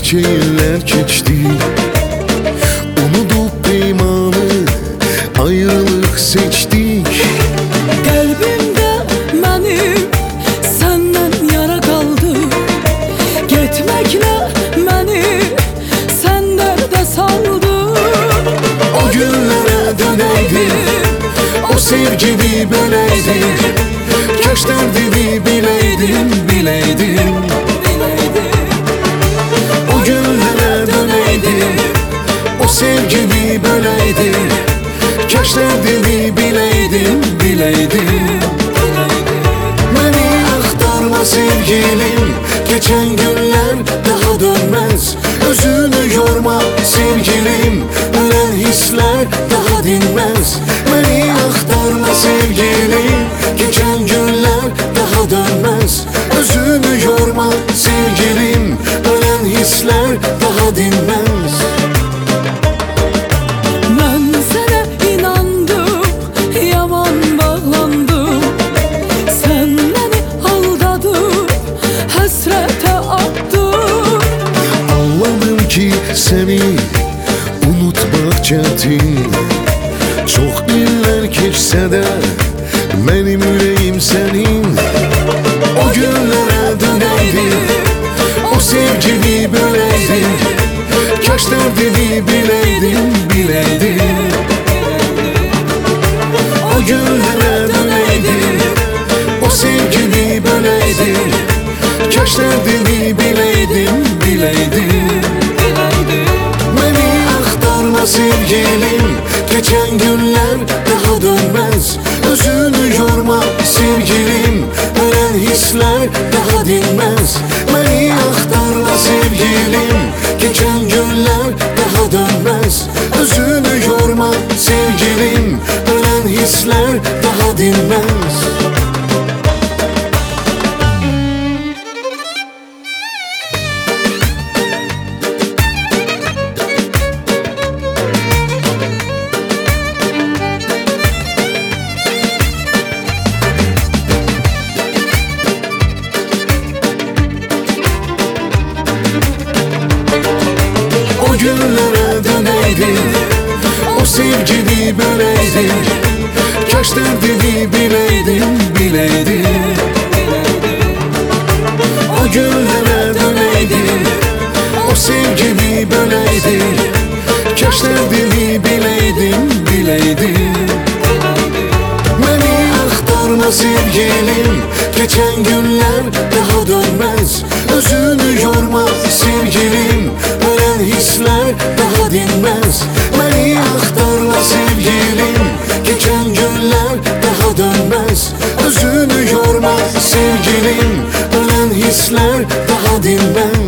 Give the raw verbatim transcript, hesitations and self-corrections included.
Neçə illər keçdi, unudup peymanı, ayrılık seçdik. Qəlbimdə mənim səndən yara qaldı, getməklə məni sən dərdə saldı. O günlərə dönəydim, o sevgini böləydim, kaş dərdini biləydim, biləydim. O günlərə dönəydim, o sevgini böləydim, kaş dərdini biləydim, biləydim. Məni axtarma sevgilim, geçen günler daha dönmez. Özünü yorma sevgilim, ölen hisler daha dinmez. Məni axtarma sevgilim, geçen günler daha dönmez. Özünü yorma sevgilim, ölen hisler daha dinmez. Mən sənə inandım, yaman bağlandım, sən məni aldadıb həsrətə attın. Anladım ki seni unutmak çetin, çok iller geçse de benim yüreğim senin. O günlere döneydim, o sevgini böleydim, kaş derdini bileydim, bileydim. O günlere döneydim, o sevgini böleydim, kaş derdini bileydim, bileydim. Beni axtarma sevgilim, geçen günler daha dönmez. Özünü yorma sevgilim, ölen hisler daha dinmez. Beni axtarma sevgilim, geçen günler daha dönmez. Özünü yorma sevgilim, ölen hisler daha dinmez. O günlere döneydim, o sevgini böleydim, kaş derdini bileydim, bileydim. O günlere döneydim, o sevgini böleydim, kaş derdini bileydim, bileydim. Beni axtarma sevgilim, geçen günler daha dönmez. Özünü yorma sevgilim, ölen hisler daha dinmez. Beni axtarma sevgilim, geçen günler daha dönmez. Özünü yorma sevgilim, ölen hisler daha dinmez.